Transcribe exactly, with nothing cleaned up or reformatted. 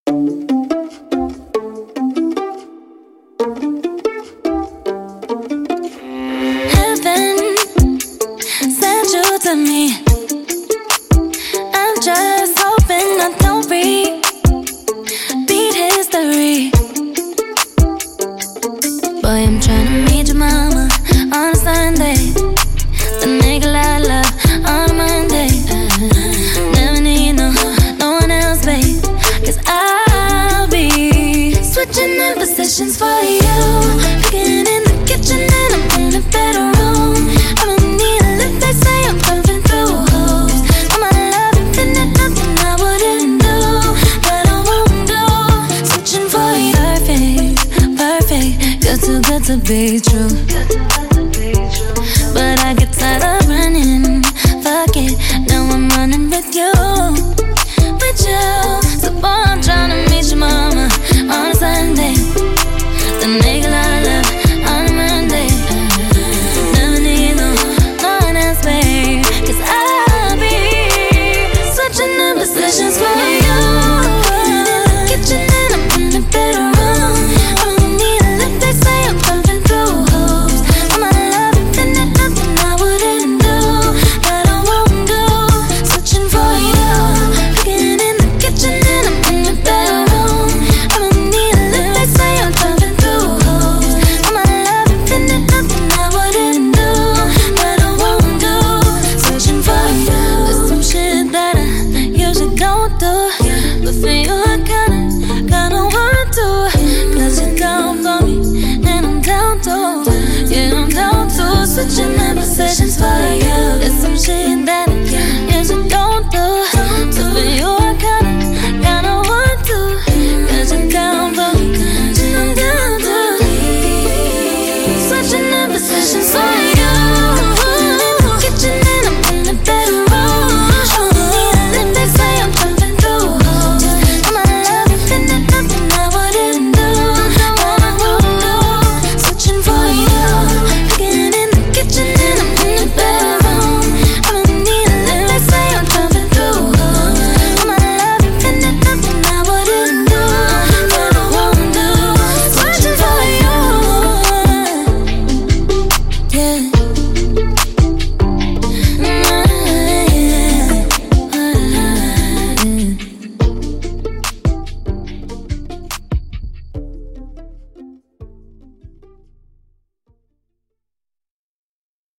To me, I'm just hoping I don't repeat history. Boy, I'm trying to meet your mama on a Sunday, then make a lot of love on a Monday. uh, Never need no, no one else, babe, cause I'll be switching in positions for you, cooking in the kitchen and I'm in a better room. I don't need a lift, they say I'm pumping through holes. All my love infinite, nothing I wouldn't do, that I won't do. Switching for you, perfect, perfect, good too good to be true.